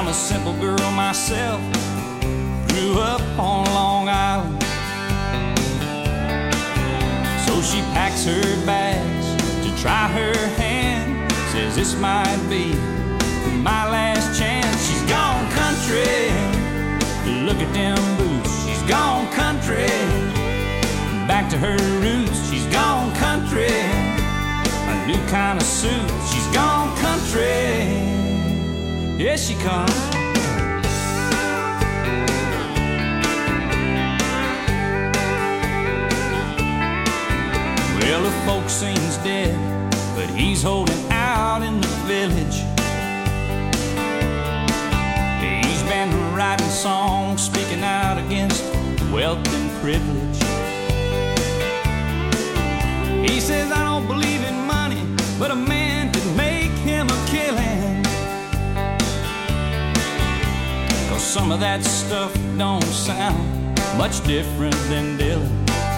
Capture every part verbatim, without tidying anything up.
I'm a simple girl myself, grew up on Long Island. So she packs her bags to try her hand, says this might be my last chance. She's gone country, look at them boots. She's gone country, back to her roots. She's gone country, a new kind of suit. She's gone country, here she comes. Well, the folk scene's dead, but he's holding out in the village. He's been writing songs, speaking out against wealth and privilege. He says, I don't believe in money, but a man could make him a killing. 'Cause some of that stuff don't sound much different than Dylan.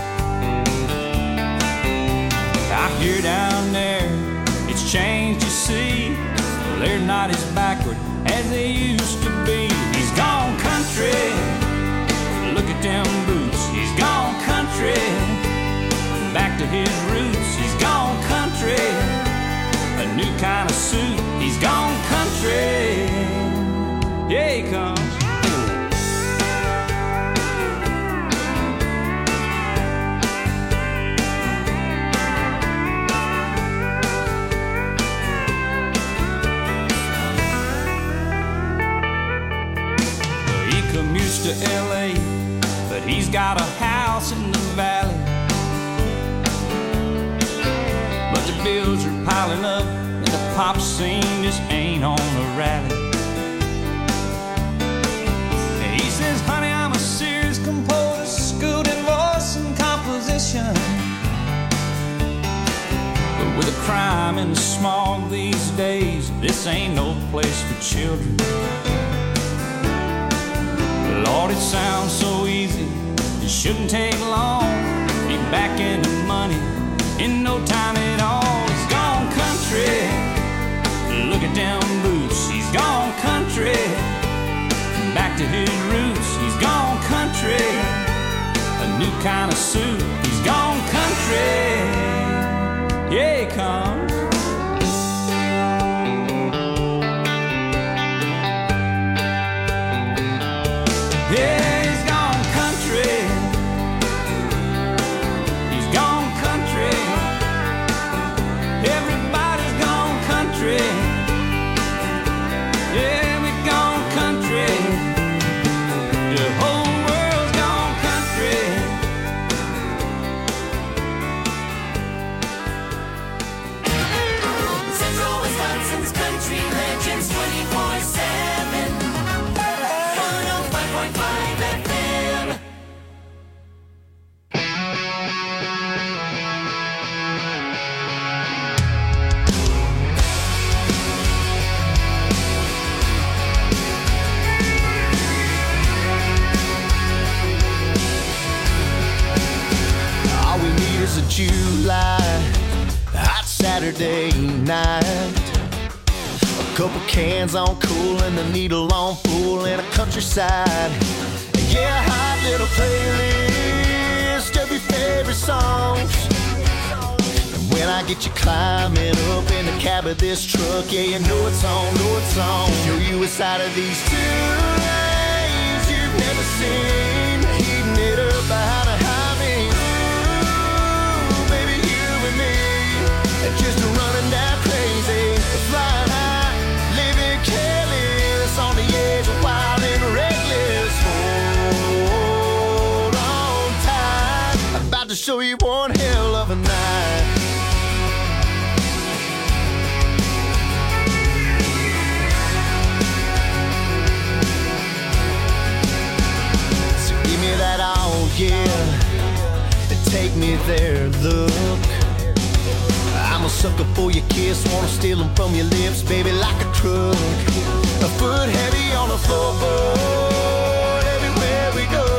I hear down there, it's changed, you see. Well, they're not as backward as they used to be. He's gone country, look at them boots. He's gone country, back to his roots. He's gone country, a new kind of suit. He's gone country, yeah, he comes. Commutes to L A, but he's got a house in the valley. But the bills are piling up, and the pop scene just ain't on a rally. He says, honey, I'm a serious composer, schooled in voice and composition. But with the crime and the smog these days, this ain't no place for children. Lord, it sounds so easy, it shouldn't take long. Be back in the money in no time at all. He's gone country, look at them boots. He's gone country, back to his roots. He's gone country, a new kind of suit. He's gone country, yeah, he comes. Yeah, he's gone country. He's gone country. Everybody's gone country. Yeah, we've gone country. The whole world's gone country. Central Wisconsin's country legends twenty-four seven. one oh five point five F M. All we need is a July hot Saturday night. A couple cans on cool and the needle on full in a countryside. Yeah, a hot little playlist of your favorite songs. And when I get you climbing up in the cab of this truck, yeah, you know it's on, know it's on. Show you a side of these two lanes you've never seen. Heating it up behind a highway. Ooh, baby, you and me, and just running down crazy, flying high, living careless, on the edge of wild and reckless. Hold on tight, I'm about to show you one hell of a night. So give me that all, yeah, and take me there, look. I'm a sucker for your kiss, wanna steal them from your lips, baby, like a truck. A foot heavy on the floorboard, everywhere we go.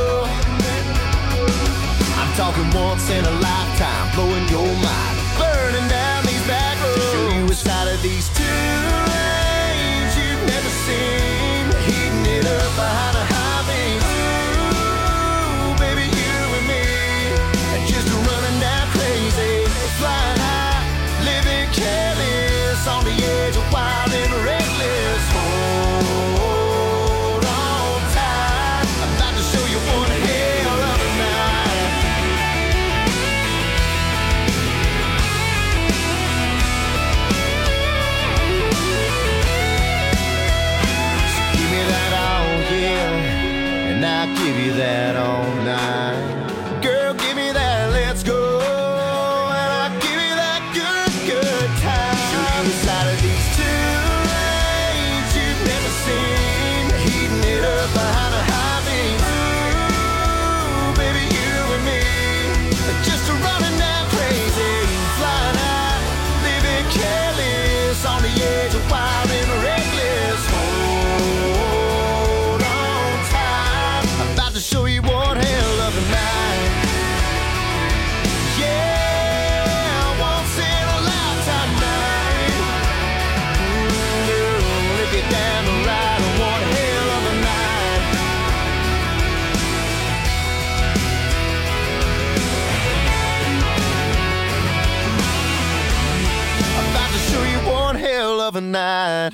I'm talking once in a lifetime, blowing your mind, burning down these back roads. Show you a side of these two lanes you've never seen. a night.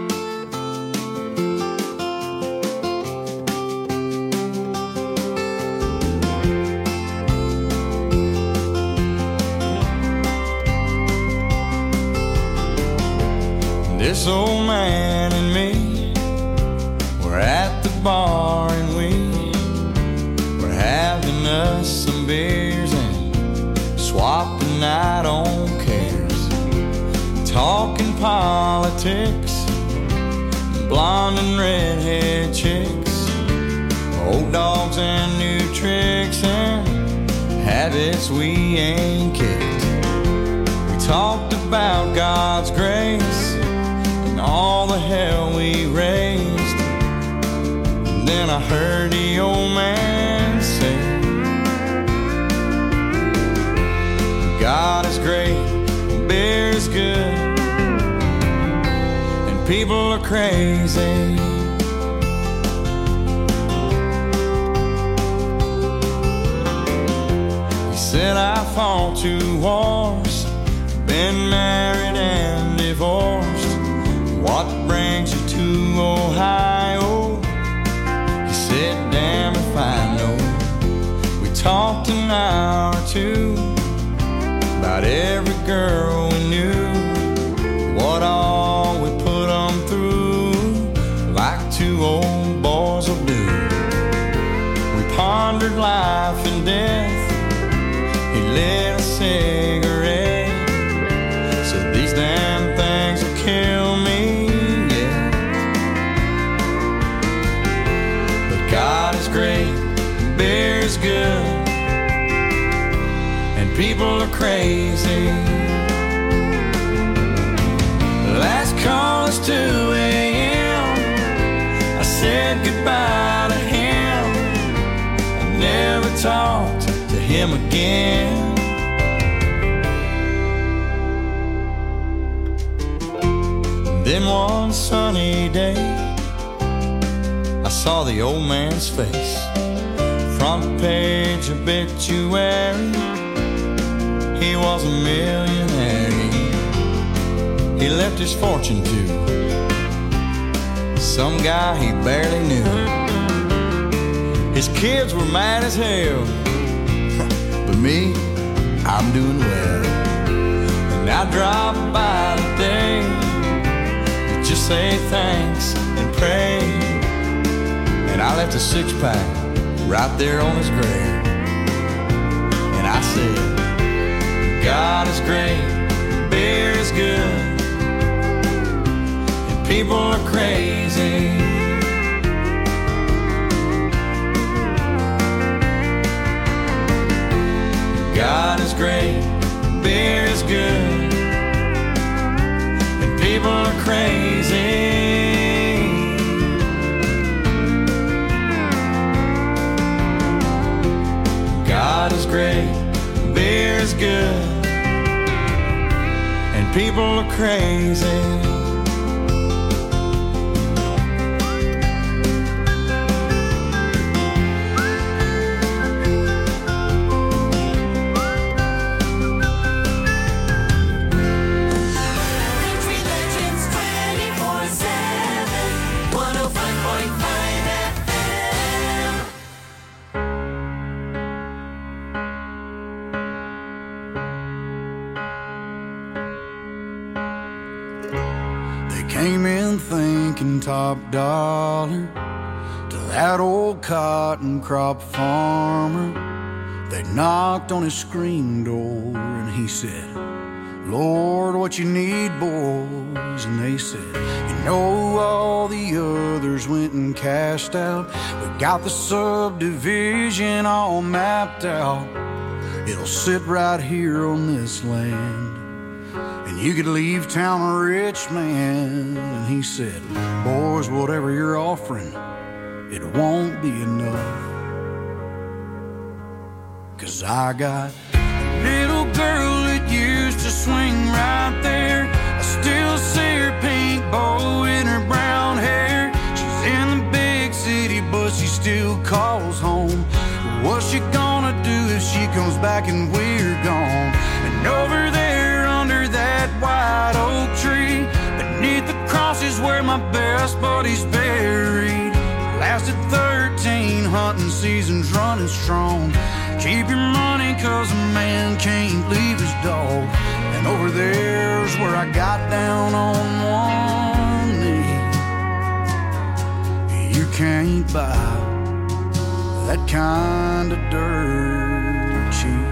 This old man and me were at the bar and we were having us some beers and swapping night on cares, talking politics, blonde and redhead chicks, old dogs and new tricks and habits we ain't kicked. We talked about God's grace, all the hell we raised. And then I heard the old man say, God is great, beer is good, and people are crazy. He said I fought two wars, been married and divorced. What brings you to Ohio? He said, damn if I know. We talked an hour or two about every girl we knew, what all we put them through, like two old boys will do. We pondered life and death. He lit a cigarette, said these damn things will kill me. God is great, beer is good, and people are crazy. Last call is two a.m. I said goodbye to him. I never talked to him again. Then one sunny day I saw the old man's face, front page obituary. He was a millionaire. He, he left his fortune to some guy he barely knew. His kids were mad as hell, but me, I'm doing well. And I dropped by today to just say thanks and pray. And I left a six-pack right there on his grave. And I said, God is great, beer is good, and people are crazy. God is great, beer is good, and people are crazy. God is great, beer is good, and people are crazy. Came in thinking top dollar to that old cotton crop farmer. They knocked on his screen door and he said, Lord, what you need, boys? And they said, you know all the others went and cashed out. We got the subdivision all mapped out. It'll sit right here on this land. You could leave town a rich man. And he said, boys, whatever you're offering, it won't be enough. Cause I got a little girl that used to swing right there. I still see her pink bow in her brown hair. She's in the big city, but she still calls home. What's she gonna do if she comes back and we're gone? And over there under that white oak tree, beneath where my best buddy's buried. Lasted thirteen hunting seasons running strong. Keep your money cause a man can't leave his dog. And over there's where I got down on one knee. You can't buy that kind of dirt cheap.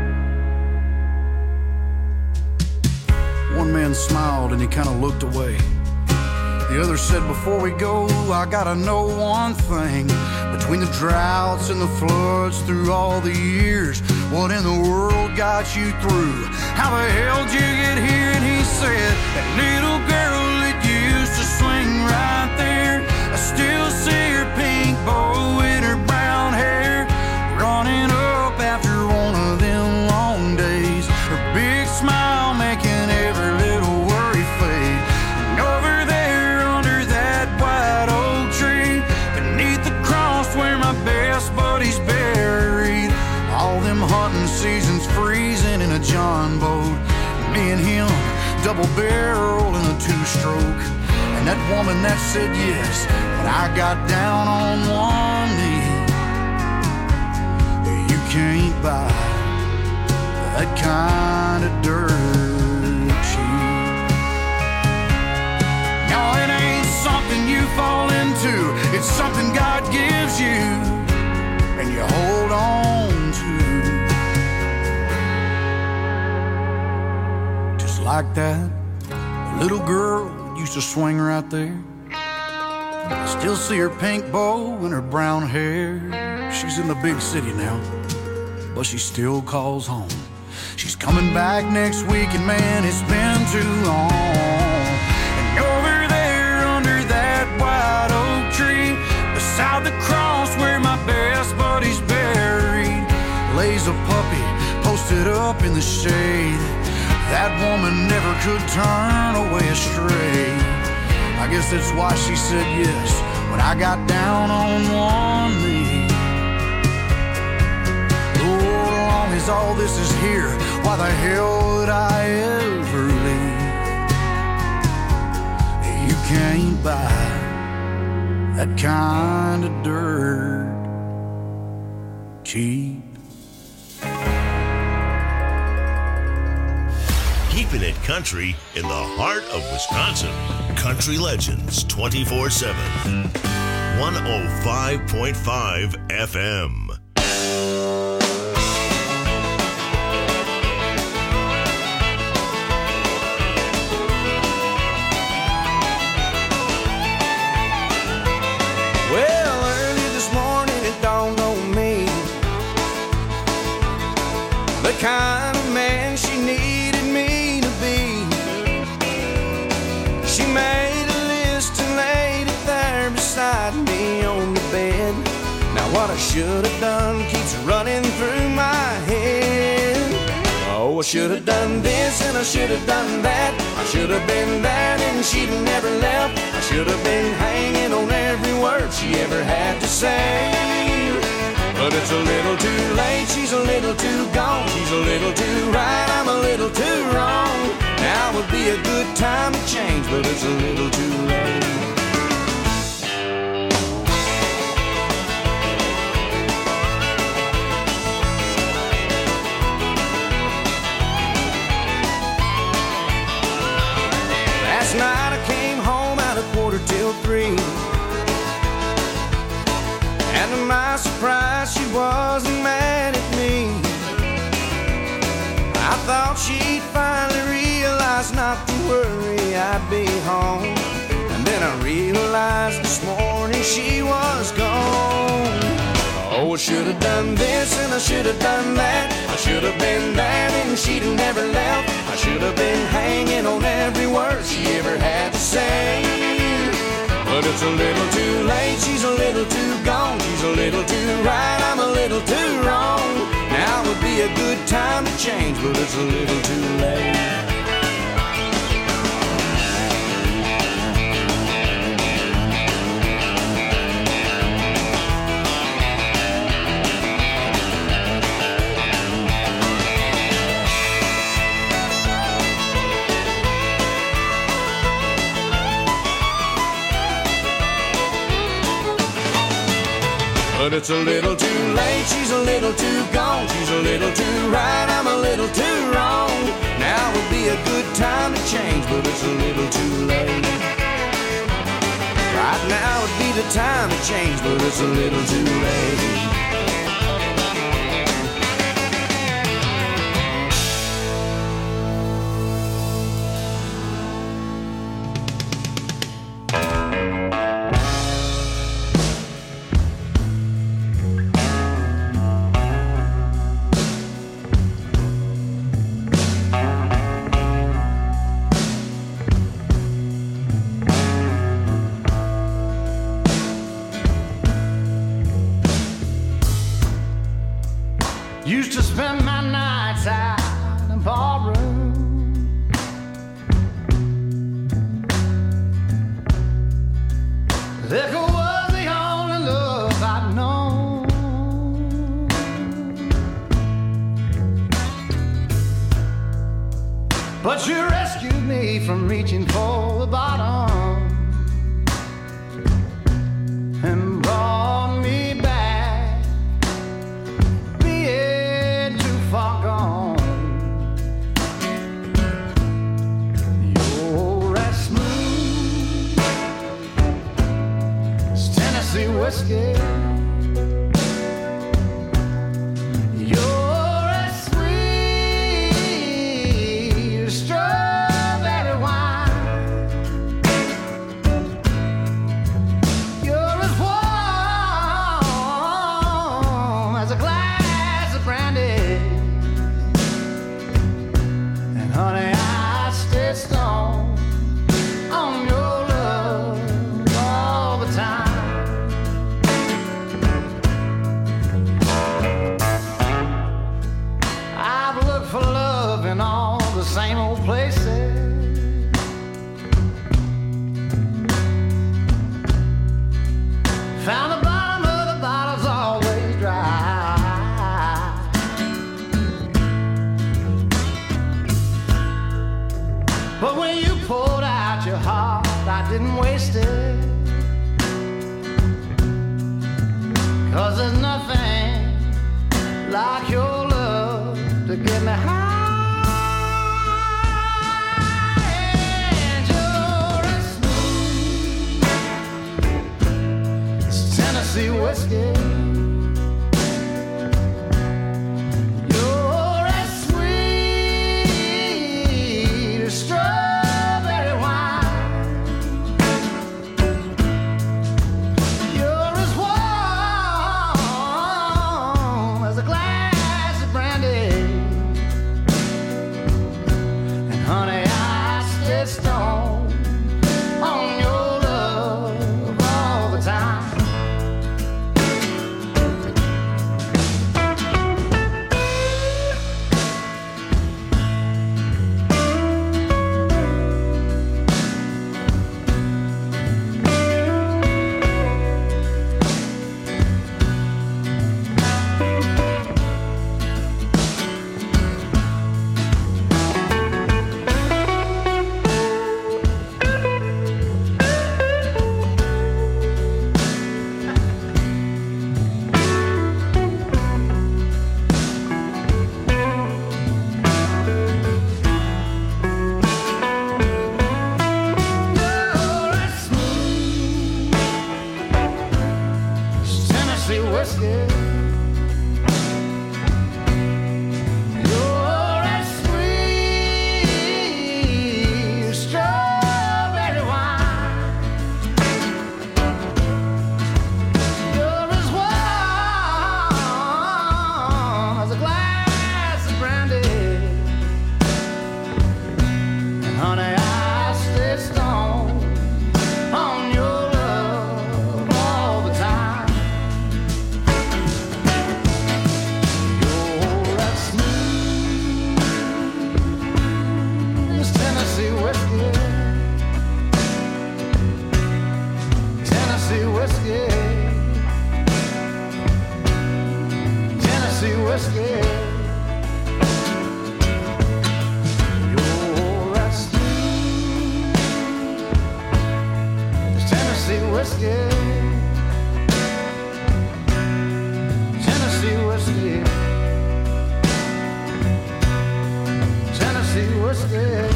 One man smiled and he kind of looked away. The other said, before we go, I gotta know one thing. Between the droughts and the floods through all the years, what in the world got you through? How the hell did you get here? And he said, that little girl that used to swing right there, I still see her pink bow in her brown hair, running up after one of them long days. Her big smile making every little worry fade. And over there under that white oak tree, beneath the cross where my best buddy's buried, all them hunting seasons freezing in a John boat, me and him double barrel in a two-stroke. And that woman that said yes, but I got down on one knee. You can't buy that kind of dirt cheap. No, it ain't something you fall into, it's something God gives you and you hold on to. Just like that little girl used to swing right there. I still see her pink bow and her brown hair. She's in the big city now, but she still calls home. She's coming back next week, and man, it's been too long. And over there under that white oak tree, beside the cross where my best buddy's buried, lays a puppy posted up in the shade. That woman never could turn away astray. I guess that's why she said yes when I got down on one knee. Oh, as long as all this is here, why the hell would I ever leave? You can't buy that kind of dirt cheap. Keeping it country in the heart of Wisconsin. Country Legends twenty-four seven. one oh five point five F M. Well, early this morning it dawned on me the kind of man she needed me to be. She made a list and laid it there beside me on the bed. Now what I should have done keeps running through my head. Oh, I should have done this and I should have done that. I should have been there and she'd have never left. I should have been hanging on every word she ever had to say. But it's a little too late, she's a little too gone. She's a little too right, I'm a little too wrong. Now would be a good time to change, but it's a little too late. Last night I came home at a quarter till three, and to my surprise she wasn't mad at me. I thought she'd finally realize not to worry, I'd be home. And then I realized this morning she was gone. Oh, I should have done this and I should have done that. I should have been there and she'd have never left. I should have been hanging on every word she ever had to say. But it's a little too late, she's a little too gone. She's a little too right, I'm a little too wrong. Now would be a good time to change, but it's a little too late. but it's a little too late. She's a little too gone. She's a little too right. I'm a little too wrong. Now would be a good time to change, but it's a little too late. Right now would be the time to change, but it's a little too late. Used to spend my nights out in ballroom. Liquor was the only love I'd known. But you rescued me from reaching for the bottom and brought me back, being too far gone. You're as smooth as Tennessee whiskey. You're as sweet as strawberry wine. You're as warm as a glass of brandy. And honey, I stay stoned on your love all the time. I've looked for love in all the same old places. Found the bottom of the bottle's always dry. But when you poured out your heart, I didn't waste it. 'Cause there's nothing like your love to get me high. And you're as smooth as Tennessee whiskey. You're as sweet as strawberry wine. You're as warm as a glass of brandy. And honey, I stay stoned on your love all the time. You're as smooth as Tennessee whiskey. You're as sweet as strawberry wine. You're as warm as a glass of brandy. And honey, I stay stoned on your love all the time. You're as smooth as Tennessee whiskey. Tennessee whiskey. Tennessee whiskey. You're as smooth as Tennessee whiskey. see what's there.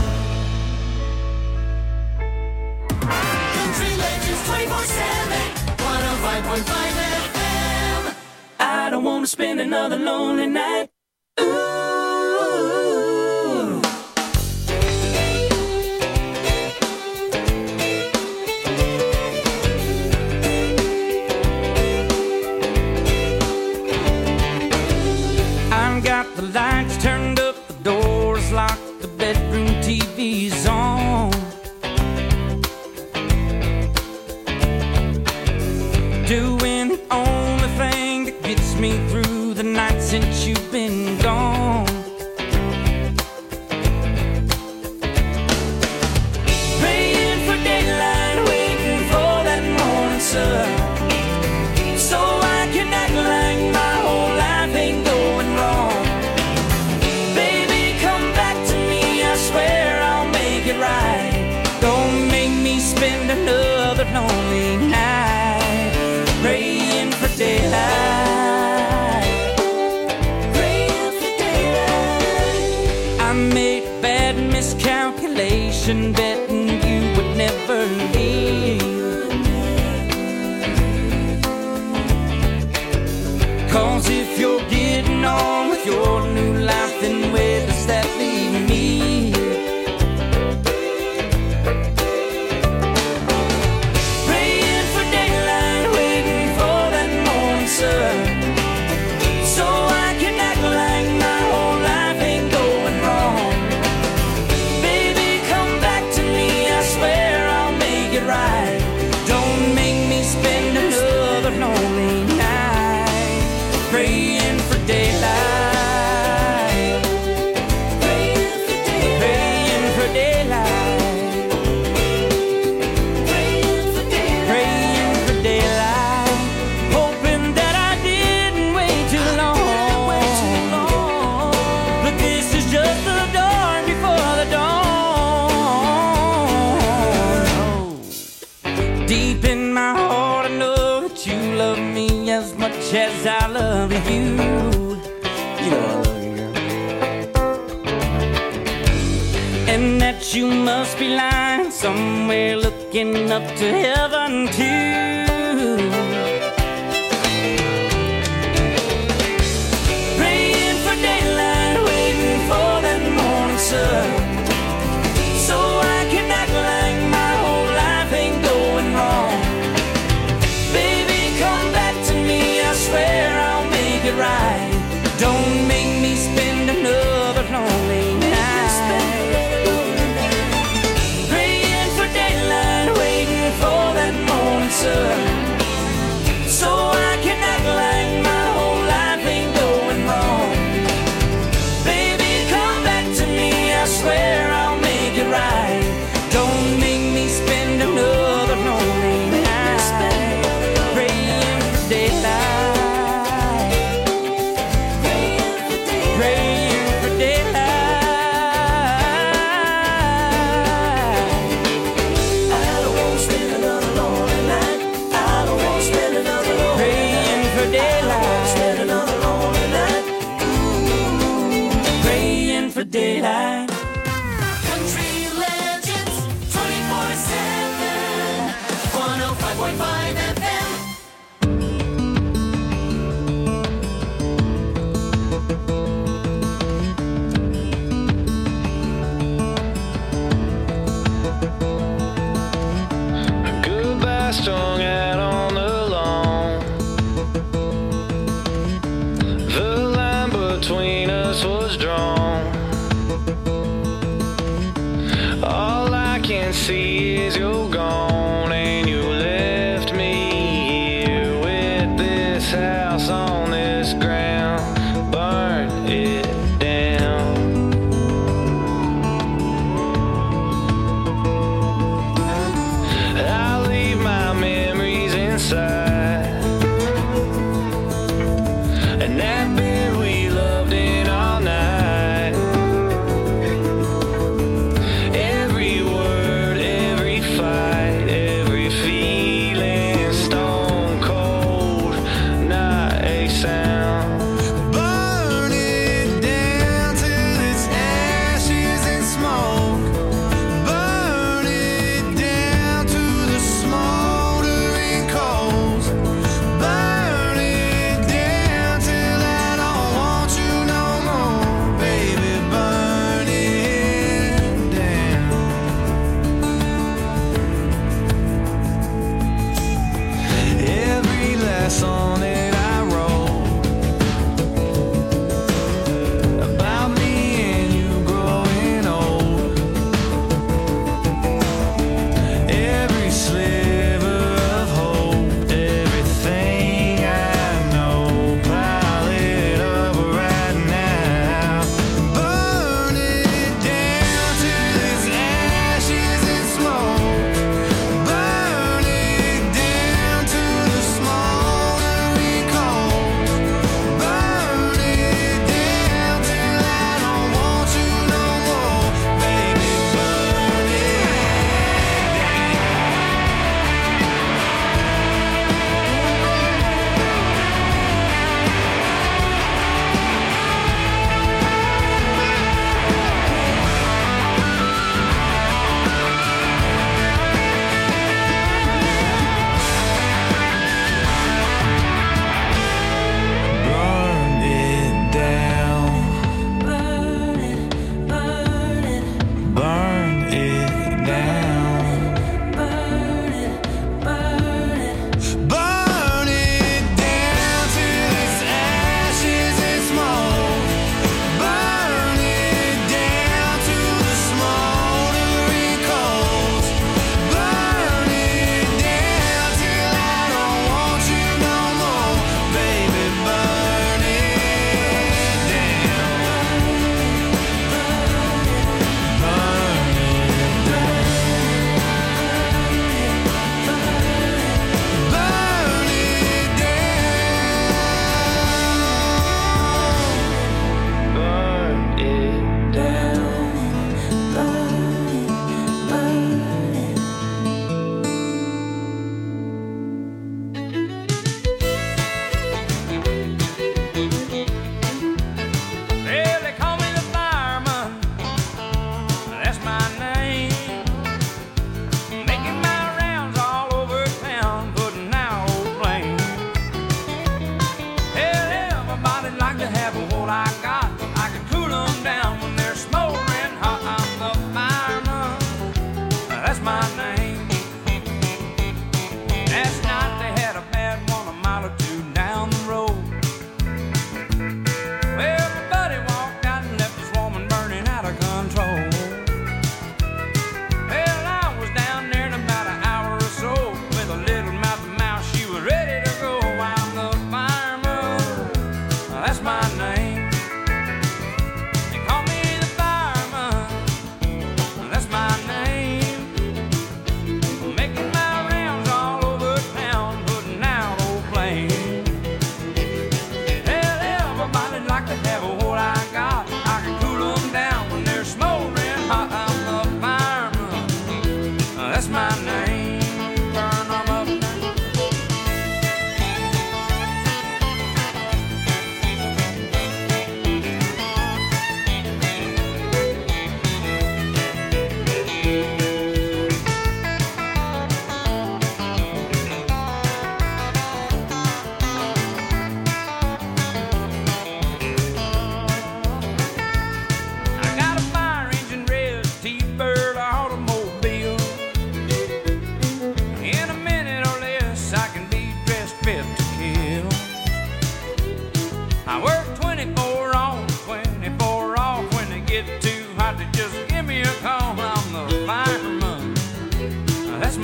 Country Legends twenty-four seven, one oh five point five F M. I don't wanna spend another lonely night. Ooh. I've got the lights turned up, the doors locked, the bedroom T V's on. Doing the only thing that gets me through the night since you've been gone. Praying for daylight, waiting for that morning sun, so I can act like my whole life ain't going wrong. Baby, come back to me, I swear I'll make it right. Don't make me spend another lonely night praying for daylight, praying for daylight. I made a bad miscalculation, betting you would never leave. 'Cause if you're getting on with your new life, then where does that leave me? Praying for daylight, waiting for that morning sun, so I can act like my whole life ain't going wrong. Baby, come back to me, I swear I'll make it right. Don't make me spend another lonely night praying for daylight, praying for daylight, praying for daylight, praying for daylight, praying for daylight, hoping that I didn't wait too long. But this is just the dawn before the dawn. Deep in my heart, I know that you love me as much as I love you. You know I love you, girl. And that you must be lying somewhere looking up to heaven too. Praying for daylight, waiting for that morning sun, so I can act like my whole life ain't going wrong. Baby, come back to me, I swear I'll make it right. Don't make me spend another lonely night praying for daylight, waiting for that morning sun, so I can act like my whole life ain't going wrong. Baby, come back to me, I swear I'll make it right. Don't make me spend another lonely night praying for daylight, praying for daylight. I don't wanna spend another lonely night. I don't wanna spend another lonely praying for daylight. Spend another lonely night. Praying for daylight. Country Legends twenty-four seven, one oh five point five F M. Goodbye strung out on the lawn. The line between us was drawn. All I can see is you're gone, and you left me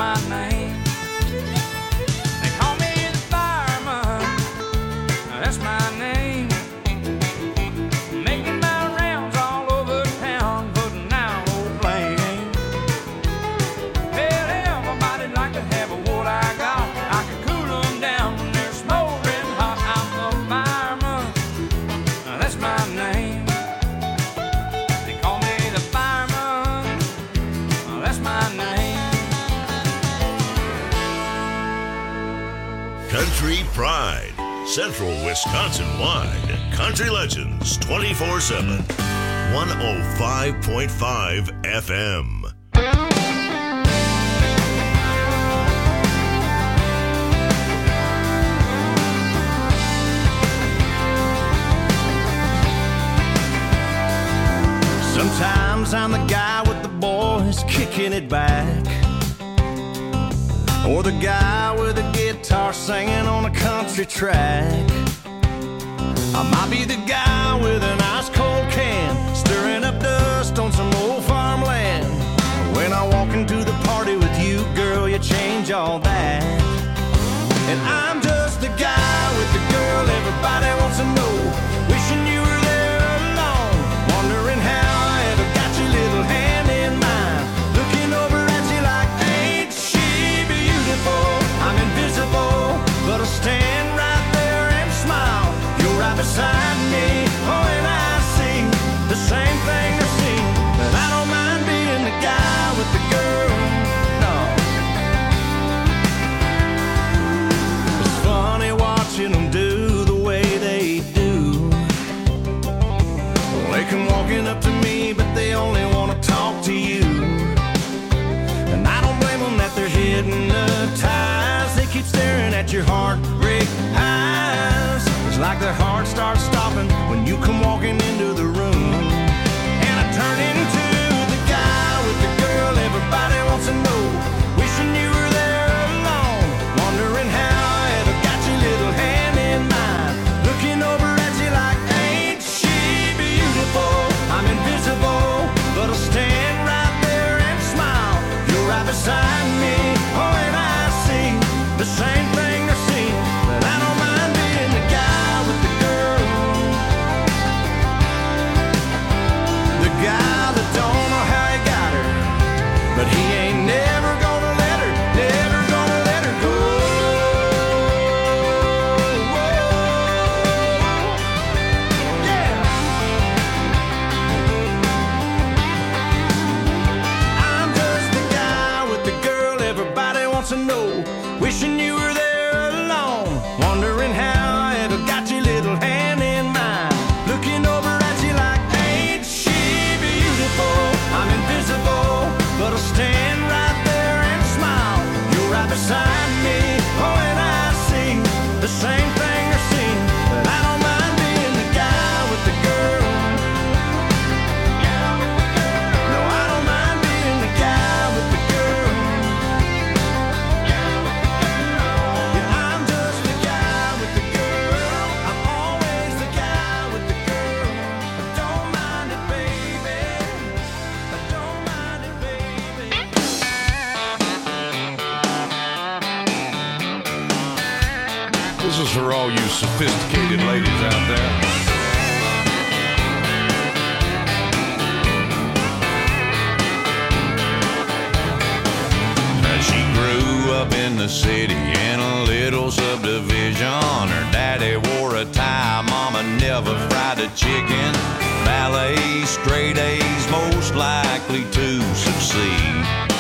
my name. They call me the fireman, that's my name. Making my rounds all over town, putting out old flame. Well, everybody'd like to have what I got. I can cool them down when they're smoldering hot. I'm the fireman, that's my name. They call me the fireman, that's my name. Country Pride, Central Wisconsin-wide. Country Legends twenty-four seven. one oh five point five F M. Sometimes I'm the guy with the boys kicking it back, or the guy with a guitar singing on a country track. I might be the guy with an ice cold can, stirring up dust on some old farmland. When I walk into the party with you, girl, you change all that. And I'm just the guy with the girl everybody wants to know, wishing you were there alone, wondering how I ever got your little hand in mine, looking over at you like, ain't she beautiful? I'm invisible, but I'll stand right there and smile. You're right beside me, oh, and I see the same thing I see. But I don't mind being the guy with the girl, no. It's funny watching them do the way they do. They come walking up to me, but they only want to talk to you. And I don't blame them that they're hypnotized. They keep staring at your heartbreak eyes. It's like their heart starts stopping when you come walking into the room. And I turn into the guy with the girl everybody wants to know, wishing you were there alone, wondering how I ever got your little hand in mine, looking over at you like, ain't she beautiful? I'm invisible, but I'll stand right there and smile. You're right beside me, oh, and I see the same thing I see. But I don't mind being the guy with the girl, the guy that don't know how he got her, but he ain't never gonna let her, never gonna let her go. Yeah. I'm just the guy with the girl everybody wants to know, wishing you were there alone, wondering how I ever got your little hand in mine, looking over at you like, ain't she beautiful? I'm invisible, but I'll stand right there and smile. You're right beside me, oh, and I see the same thing I see. But I don't mind being the guy with the girl. No, I don't mind being the guy with the girl. Yeah, I'm just the guy with the girl. I'm always the guy with the girl. I don't mind it, baby. I don't mind it, baby. This is for all you sophisticated ladies out there. Now, she grew up in the city in a little subdivision. Her daddy wore a tie, mama never fried a chicken. Ballet, straight A's, most likely to succeed.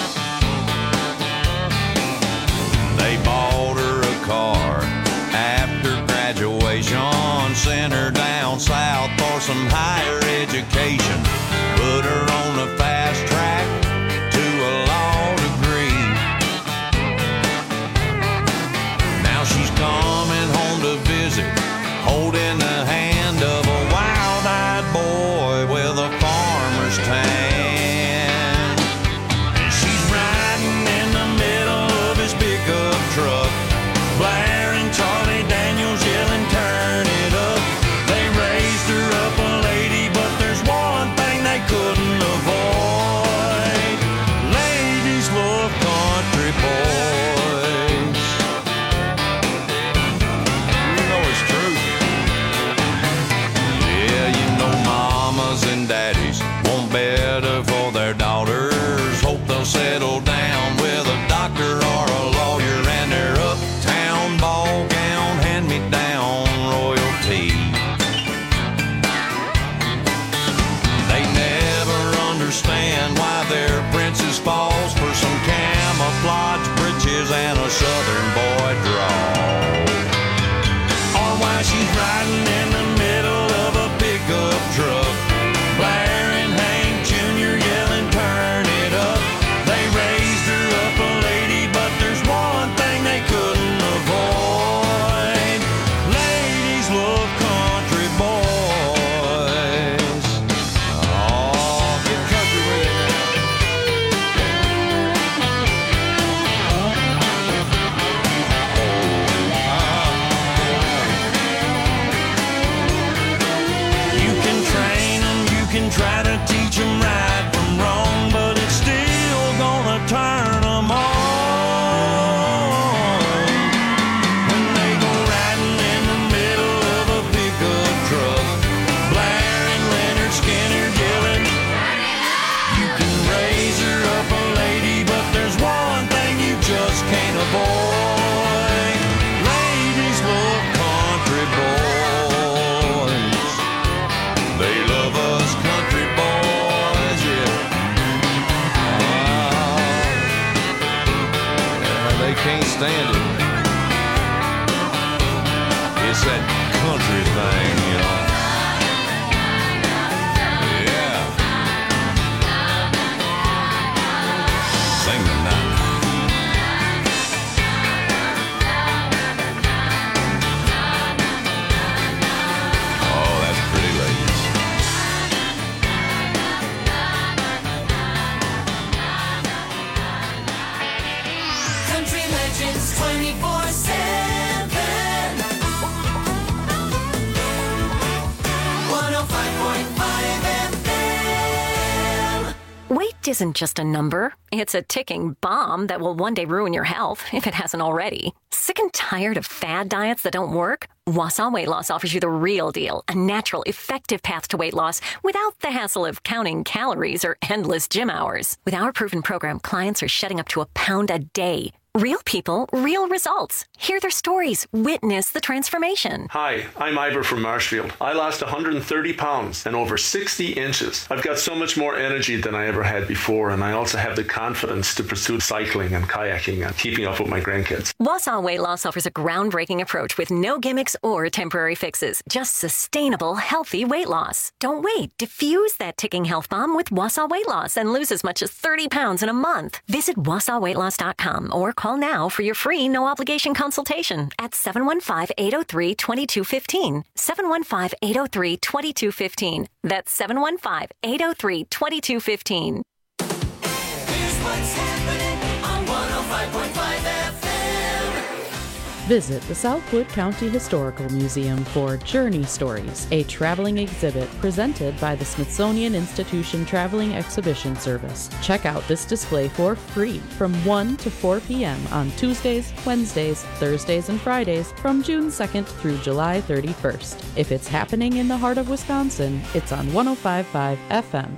They bought her a car after graduation, sent her down south for some higher education, put her on the fast track to a law degree. Now she's coming home to visit, holding the hand of a wild-eyed boy with a farmer's tan. boy. Ladies love country boys. They love us country boys, yeah. Uh, yeah, they can't stand it. It's that country thing, you know. Yeah. Sing the night. Oh, that's pretty, ladies. Country Legends twenty-four seven. one oh five point five F M. Weight isn't just a number. It's a ticking bomb that will one day ruin your health, if it hasn't already. Sick and tired of fad diets that don't work? Wausau Weight Loss offers you the real deal, a natural, effective path to weight loss without the hassle of counting calories or endless gym hours. With our proven program, clients are shedding up to a pound a day. Real people, real results. Hear their stories. Witness the transformation. Hi, I'm Ivor from Marshfield. I lost one hundred thirty pounds and over sixty inches. I've got so much more energy than I ever had before, and I also have the confidence to pursue cycling and kayaking and keeping up with my grandkids. Wausau Weight Loss offers a groundbreaking approach with no gimmicks or temporary fixes. Just sustainable, healthy weight loss. Don't wait. Diffuse that ticking health bomb with Wausau Weight Loss and lose as much as thirty pounds in a month. Visit wausau weight loss dot com or call Call now for your free no-obligation consultation at seven one five, eight oh three, two two one five. seven one five, eight oh three, two two one five. That's seven one five, eight oh three, two two one five. Here's what's happening on one oh five point five F M. Visit the Southwood County Historical Museum for Journey Stories, a traveling exhibit presented by the Smithsonian Institution Traveling Exhibition Service. Check out this display for free from one to four p.m. on Tuesdays, Wednesdays, Thursdays, and Fridays from June second through July thirty-first. If it's happening in the heart of Wisconsin, it's on one oh five point five F M.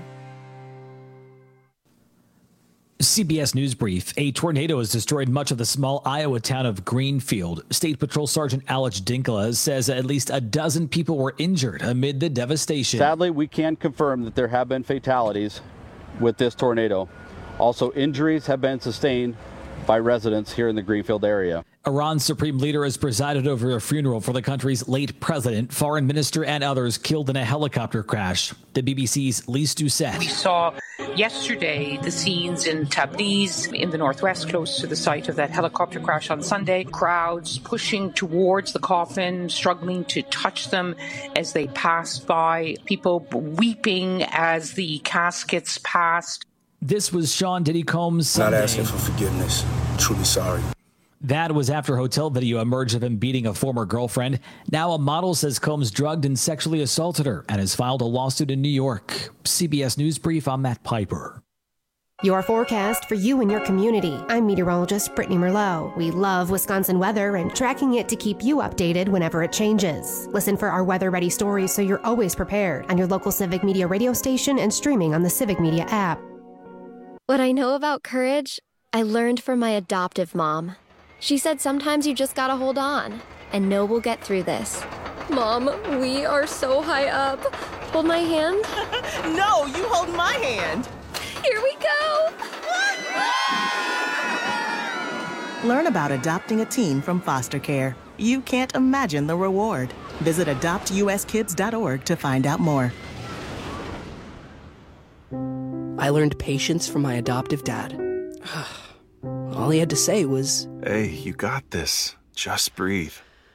C B S News Brief. A tornado has destroyed much of the small Iowa town of Greenfield. State Patrol Sergeant Alex Dinkala says at least a dozen people were injured amid the devastation. Sadly, we can confirm that there have been fatalities with this tornado. Also, injuries have been sustained by residents here in the Greenfield area. Iran's supreme leader has presided over a funeral for the country's late president, foreign minister, and others killed in a helicopter crash. The B B C's Lise Doucette. We saw yesterday the scenes in Tabriz in the northwest, close to the site of that helicopter crash on Sunday. Crowds pushing towards the coffin, struggling to touch them as they passed by. People weeping as the caskets passed. This was Sean Diddy Combs' Sunday. Not asking for forgiveness. Truly sorry. That was after hotel video emerged of him beating a former girlfriend. Now a model says Combs drugged and sexually assaulted her and has filed a lawsuit in New York. C B S News Brief, I'm Matt Piper. Your forecast for you and your community. I'm meteorologist Brittany Merlot. We love Wisconsin weather and tracking it to keep you updated whenever it changes. Listen for our weather-ready stories so you're always prepared on your local Civic Media radio station and streaming on the Civic Media app. What I know about courage, I learned from my adoptive mom. She said sometimes you just gotta hold on and know we'll get through this. Mom, we are so high up. Hold my hand. No, you hold my hand. Here we go. Learn about adopting a teen from foster care. You can't imagine the reward. Visit adopt u s kids dot org to find out more. I learned patience from my adoptive dad. All he had to say was, "Hey, you got this. Just breathe."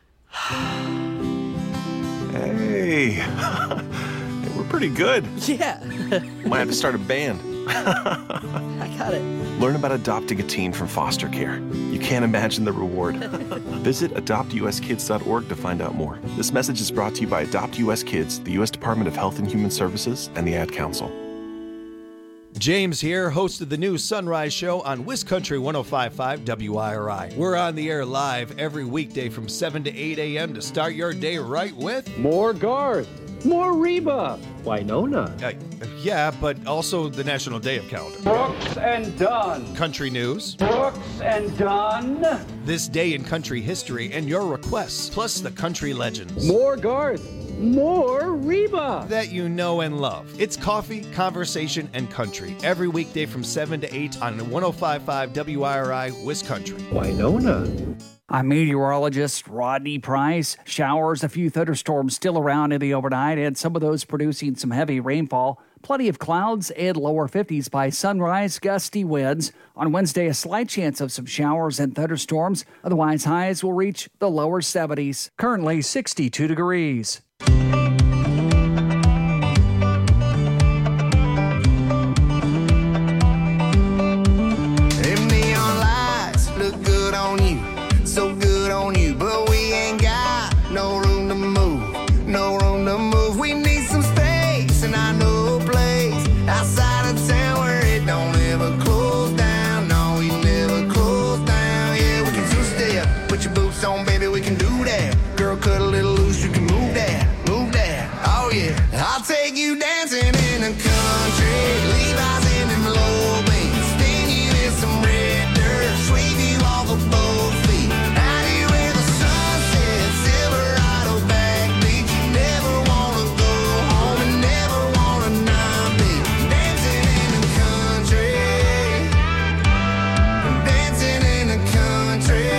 Hey, we're pretty good. Yeah. Might have to start a band. I got it. Learn about adopting a teen from foster care. You can't imagine the reward. Visit adopt u s kids dot org to find out more. This message is brought to you by Adopt U S Kids, the U S Department of Health and Human Services, and the Ad Council. James here, host of the new Sunrise Show on WisCountry one oh five point five W I R I. We're on the air live every weekday from seven to eight a.m. to start your day right with more Garth. More Reba. Winona. Uh, yeah, but also the National Day of Calendar. Brooks and Dunn. Country news. Brooks and Dunn. This day in country history and your requests, plus the country legends. More Garth. More Reba. That you know and love. It's coffee, conversation, and country. Every weekday from seven to eight on one oh five point five W I R I, Wisconsin. Winona. I'm meteorologist Rodney Price. Showers, a few thunderstorms still around in the overnight, and some of those producing some heavy rainfall. Plenty of clouds and lower fifties by sunrise, gusty winds. On Wednesday, a slight chance of some showers and thunderstorms. Otherwise, highs will reach the lower seventies. Currently sixty-two degrees. Them neon lights look good on you, so good on you, but we ain't got no room to move, no room to move. We need some space, and I know a place outside of town where it don't ever close down. No, we never close down. Yeah, we can two-step, put your boots on, baby, we can do that. Girl, cut a little loose, you can move that, move that. Oh yeah, I'll take you dancing in the country, Levi's in them low beams, spin you in some red dirt, sweep you off of both feet. Out here where the sun sets, Silverado back beach. You never wanna go home and never wanna not be dancing in the country, dancing in the country.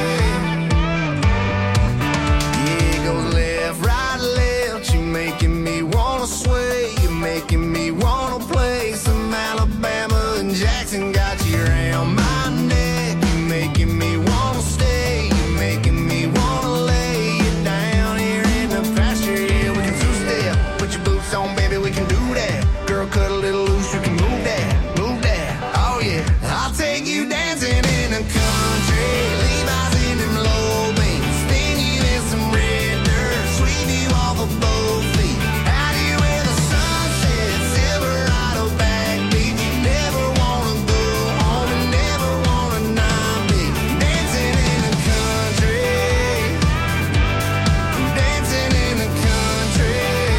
Yeah, it goes left, right, left. You making me wanna sway, you making me wanna play some Alabama and Jackson. Got you around my neck, you making me wanna stay, you making me wanna lay you down here in the pasture. Yeah, we can two-step, put your boots on, baby, we can do that. Girl, cut a little loose, you can move that, move that. Oh yeah, I'll take you dancing in the country, Levi's in them low beams, spin you in some red dirt, sweep you off of both feet. Out here where the sun sets, Silverado back beach. You never wanna go home and never wanna not be dancing in the country, dancing in the country.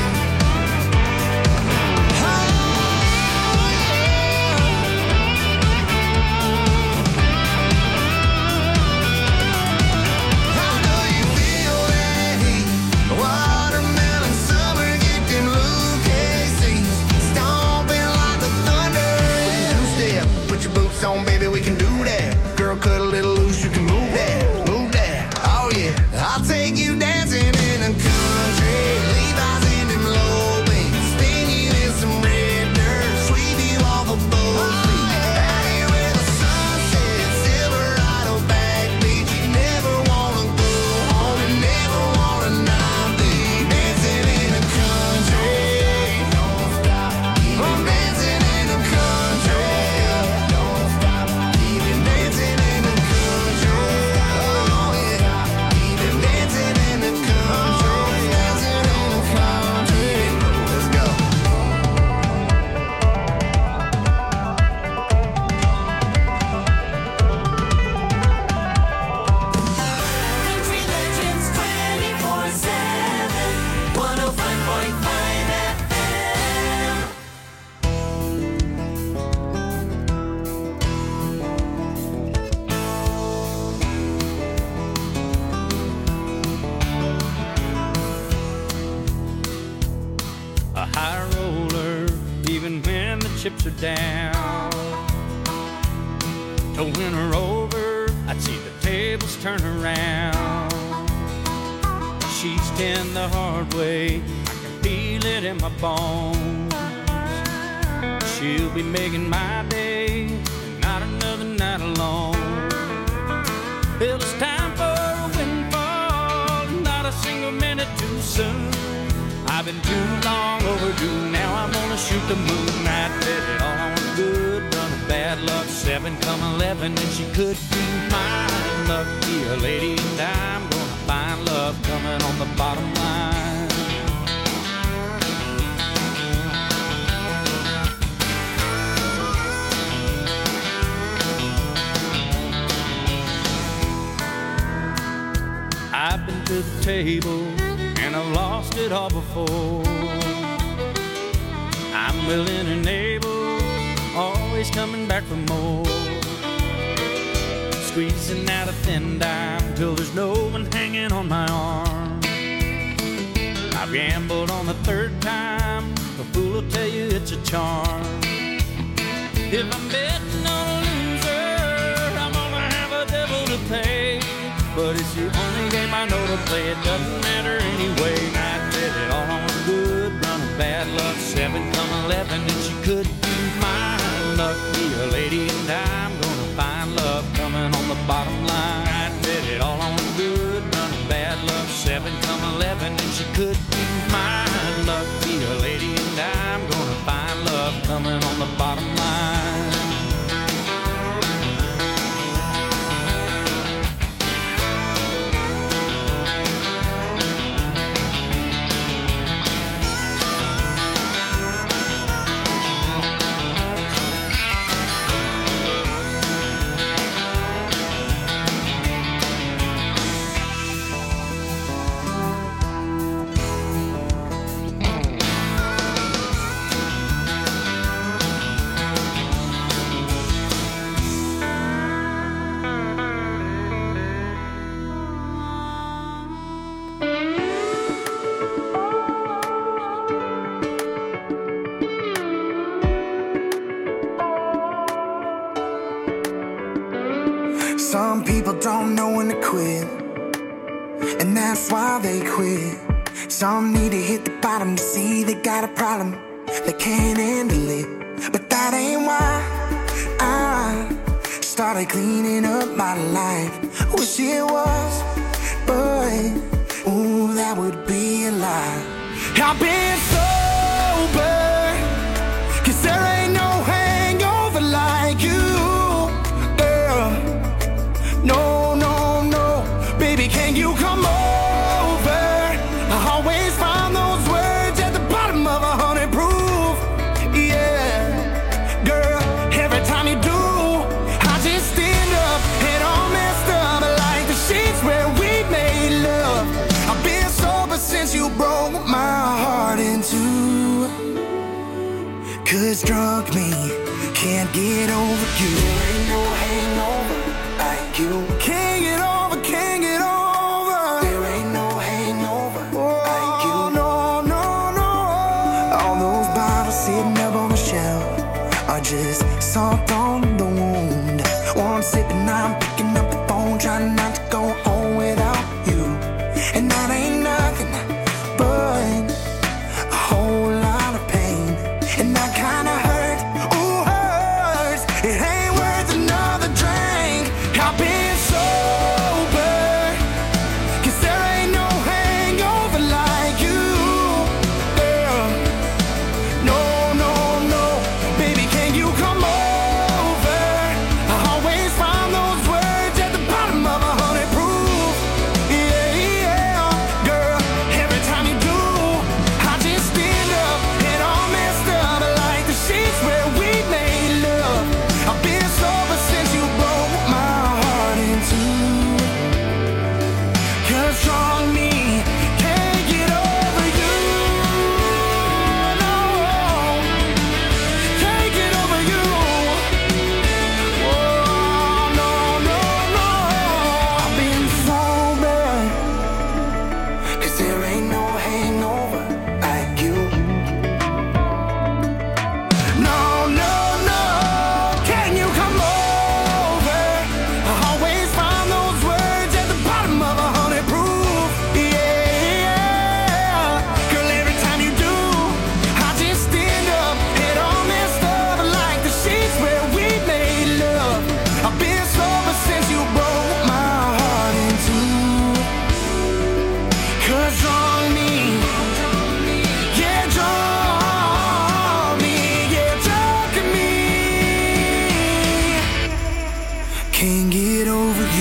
I know you feel that heat, watermelon summer, get them Luke K Cs, stomping like the thunder. Two-step, put your boots on, baby, we can do that. Girl, cut a little loose, you can move that, move that. Oh yeah, I'll take you dancing in the country, Levi's in them low beams, spin you in some red dirt, sweep you off of both feet. Out here where the sun sets, Silverado back beach. You never wanna go home and never wanna not be dancing in the country. Don't stop, keep on dancing in the country. Don't stop, keep it dancing in the country. Oh yeah, keep it dancing in the country, dancing in the country. Let's go. Country Legends twenty-four seven, one oh five point five F M. A high roller, even when the chips are down. To win her over, I'd see the tables turn around. She's ten the hard way, I can feel it in my bones. She'll be making my day, and not another night alone. Well, it's time for a windfall, not a single minute too soon. I've been too long overdue, now I'm gonna shoot the moon. I bet it all on good, done a bad luck, seven come eleven, and she could be mine. Lucky a lady, and I'm gonna find love coming on the bottom line. I've been to the table and I've lost it all before. I'm willing and able, always coming back for more. Squeezing out a thin dime till there's no one hanging on my arm. I've gambled on the third time, a fool will tell you it's a charm. If I'm betting on a loser, I'm gonna have a devil to pay. But it's the only game I know to play, it doesn't matter anyway. I bet it all on a good run of bad luck, seven come eleven, and she could be mine. Luck be a lady, and I'm gonna find love coming on the bottom line. I bet it all on a good run of bad luck, seven come eleven, and she could be mine. Luck be a lady, and I'm gonna find love coming on the bottom line. Some people don't know when to quit, and that's why they quit. Some need to hit the bottom to see they got a problem, they can't handle it. But that ain't why I started cleaning up my life. Wish it was, but ooh, that would be a lie. I've been sober, cause there ain't no hangover like you. No, no, no, baby, can you come over? I always find those words at the bottom of a hundred proof. Yeah, girl, every time you do, I just stand up and all messed up like the sheets where we made love. I've been sober since you broke my heart in two. Cause drunk me can't get over you. There ain't no hangover like you. Can't get over, can't get over. There ain't no hangover like you. No, no, no. All those bottles sitting up on the shelf are just salt on the wound. One sip and I'm picking up the phone, trying not to go home without you. And that ain't nothing but a whole lot of pain. And that kinda hurt, ooh, hurts. It ain't worth another drink. I've been sober, cause there ain't no hangover like you. Girl, no, no, no, baby, can you come over? I always find those words at the bottom of a hundred proof. Yeah, yeah, girl, every time you do, I just stand up and all messed up like the sheets where we made love. I've been sober since you broke my heart in two. Cause strong me can't get over you. No, can't get over you. Oh, no, no, no. I've been sober, cause there ain't no hangover like you. No, no, no, can you come over? I always find those words at the bottom of a hundred proof. Yeah, girl, every time you do, I just stand up and all messed up like the sheets where we made love. I've been sober since you broke my heart in two. Cause drunk me, yeah, drunk me, yeah, drunk me. Can't get over you.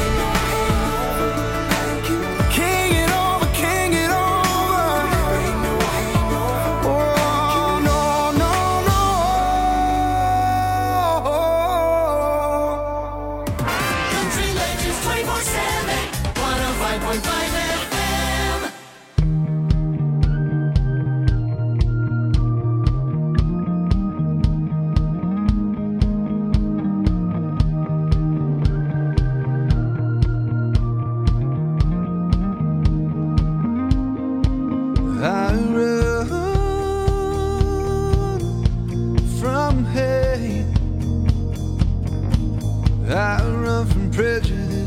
Can't get over, can't get over. Oh, no, no, no. Country Legends twenty-four seven, one oh five point five F M.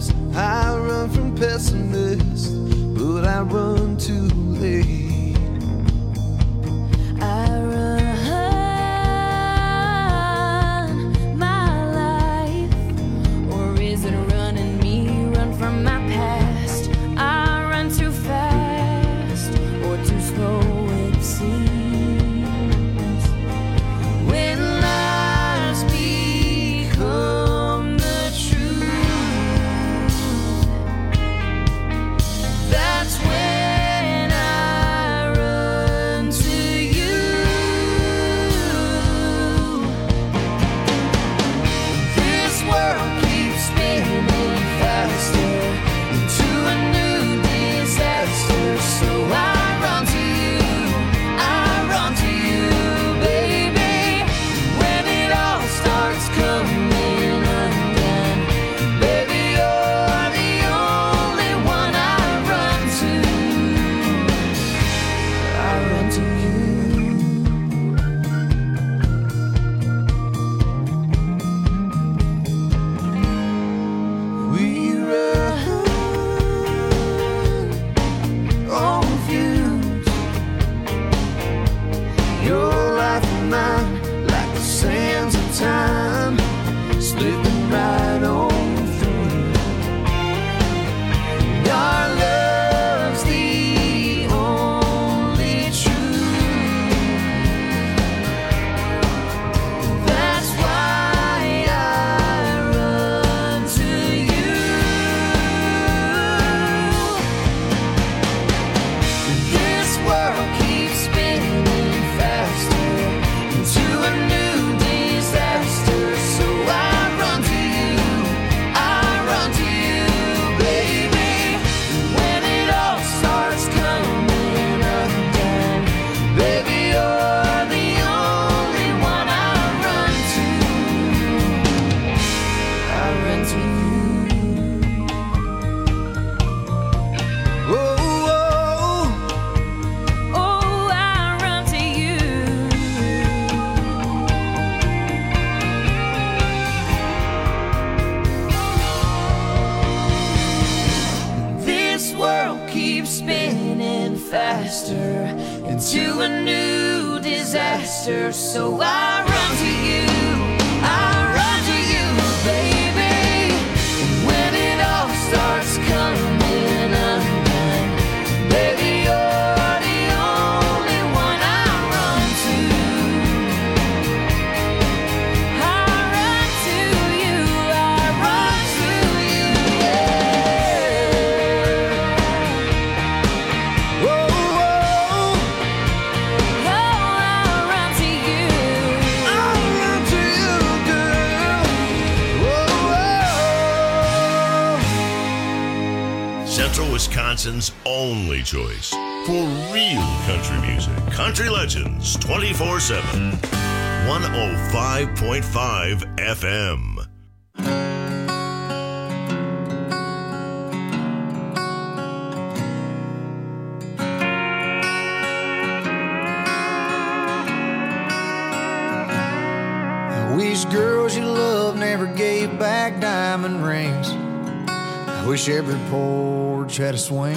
optimists, I run from pessimists, but I run too late. I run my life, or is it running me? Run from my past. I run too fast, or too slow it seems. When lies become the truth, that's when I run to you. This world keeps spinning faster into a new disaster, so I run to you, I run to you, baby. When it all starts coming undone, baby, you're the only one I run to. I run to you. We run on views. Your life and mine, like the sands of time, slipping right on through. Our love's the only truth. That's why I run to you. This world keeps spinning faster into a new disaster, so I run to you, I run to you, baby. When it all starts coming undone, baby, you're the only one I run to. I run to you. Oh, oh, Oh, I run to you. This world keeps spinning faster into a new disaster, so I run to you, I run to you, baby. When it all starts coming undone, baby, you're the only one I run to. I run to you, I run to you, yeah. oh, Oh, I run to you. I run to you, girl. Oh, Central Wisconsin's only choice for real country music. Country Legends twenty-four seven. one oh five point five F M. I wish girls you love never gave back diamond rings. I wish every porch had a swing.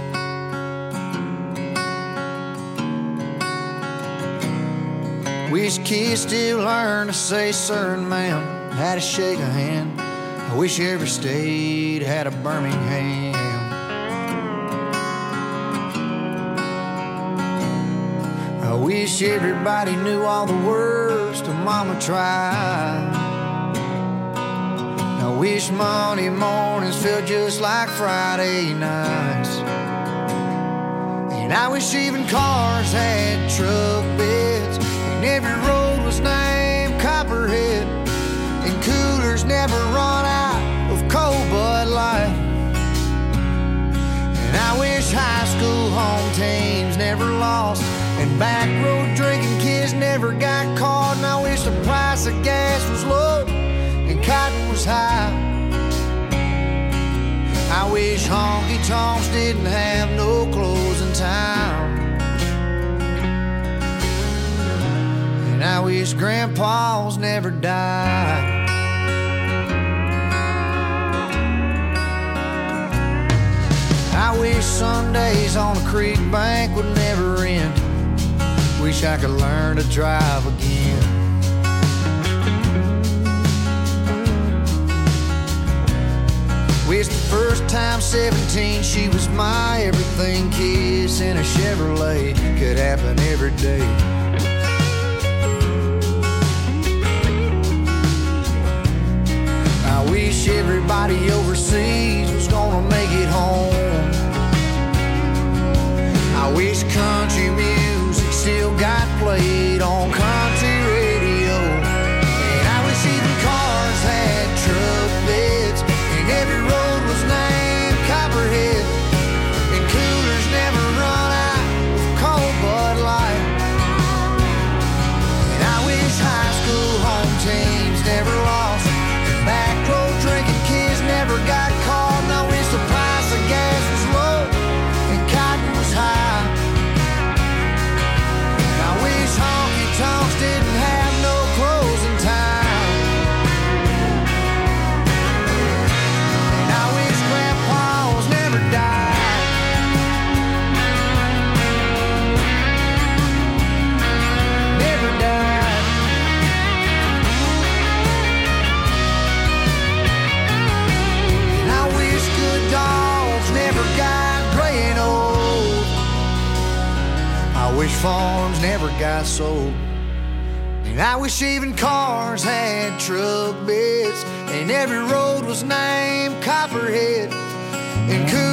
Wish kids still learn to say sir and ma'am, how to shake a hand. I wish every state had a Birmingham. I wish everybody knew all the words to Mama Tried. I wish Monday mornings felt just like Friday nights. And I wish even cars had truck beds, and every road was named Copperhead, and coolers never run out of cold Bud Light. And I wish high school home teams never lost, and back road drinking kids never got caught. And I wish the price of gas was low and cotton was high. I wish honky tonks didn't have no closing time. And I wish grandpas never died. I wish Sundays on a creek bank would never end. Wish I could learn to drive again. Wish the first time seventeen she was my everything. Kiss in a Chevrolet could happen every day. I wish everybody overseas was gonna make it home. I wish country music still got played on country radio. And I wish even cars had truck beds, and every road was named Copperhead, and coolers never run out of cold Bud Light. And I wish high school home teams never lost, and back road drinking kids never got caught. And I wish the price of gas was low and cotton was high. And I wish honky tonks didn't have no closing time. And I wish grandpas never died. Never died. And I wish good dogs never got gray and old. I wish farms never got sold. And I wish even cars had truck beds, and every road was named Copperhead, and cool